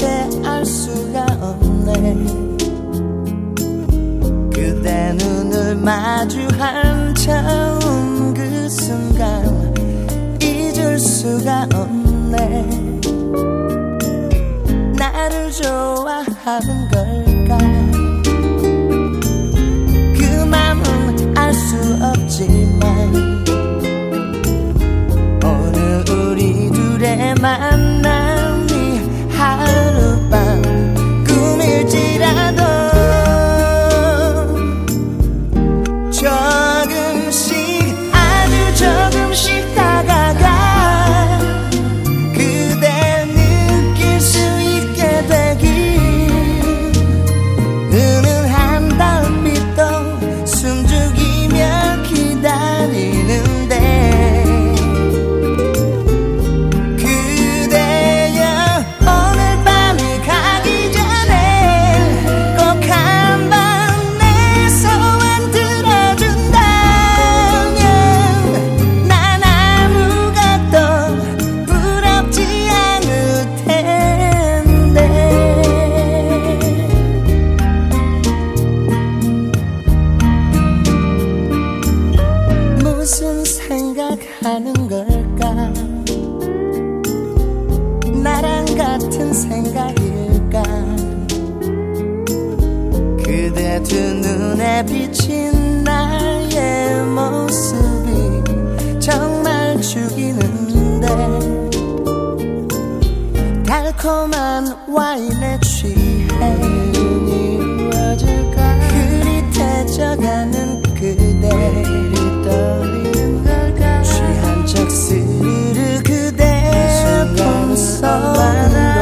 어째 알 수가 없네. 그대 눈을 마주한 처음 그 순간 잊을 수가 없네. 나를 좋아하는 걸까? 그 맘은 알 수 없지만 오늘 우리 둘의 만남이 하룻밤 꿈일지라도 조금씩 아주 조금씩 다가가 그대 느낄 수 있게 되길. 은은한 달빛도 숨죽이며 기다리는데 그대여 오늘 밤이 가기 전에 꼭 한 번 내 소원 들어준다면 난 아무것도 부럽지 않을 텐데. 무슨 생각하는 걸까? 나랑 같은 생각일까? 그대 두 눈에 비친 나의 모습이 정말 죽이는데 달콤한 와인에 취해 이루어질까? 흐릿해져가는 그대를 떠올리는 걸까? 취한 척 스르르 그대 품속